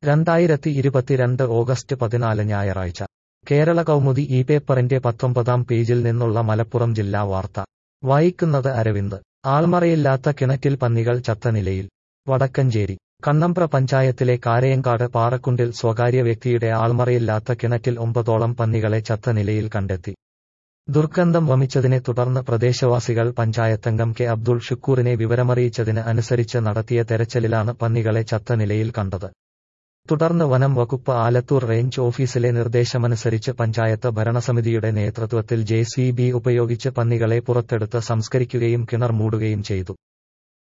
2022 August 14 ഞായറാഴ്ച കേരള കൗമുദി ഈ പേപ്പറിന്റെ 19-ാം പേജിൽ നിന്നുള്ള മലപ്പുറം ജില്ലാ വാർത്ത വായിക്കുന്നത് അരവിന്ദ്. ആൾമറയില്ലാത്ത കിണറ്റിൽ പന്നികൾ ചത്ത നിലയിൽ. വടക്കഞ്ചേരി കണ്ണമ്പ്ര പഞ്ചായത്തിലെ കാരയങ്കാട് പാറക്കുണ്ടിൽ സ്വകാര്യ വ്യക്തിയുടെ ആൾമറയില്ലാത്ത കിണറ്റിൽ 9ഓളം പന്നികളെ ചത്ത നിലയിൽ കണ്ടെത്തി. ദുർഗന്ധം വമിച്ചതിനെ തുടർന്ന് പ്രദേശവാസികൾ പഞ്ചായത്തംഗം കെ അബ്ദുൾ ഷുക്കൂറിനെ വിവരമറിയിച്ചതിന് അനുസരിച്ച് നടത്തിയ തെരച്ചിലിലാണ് പന്നികളെ ചത്ത നിലയിൽ കണ്ടത്. തുടർന്ന് വനം വകുപ്പ് ആലത്തൂർ റേഞ്ച് ഓഫീസിലെ നിർദ്ദേശമനുസരിച്ച് പഞ്ചായത്ത് ഭരണസമിതിയുടെ നേതൃത്വത്തിൽ JCB ഉപയോഗിച്ച് പന്നികളെ പുറത്തെടുത്ത് സംസ്കരിക്കുകയും കിണർ മൂടുകയും ചെയ്തു.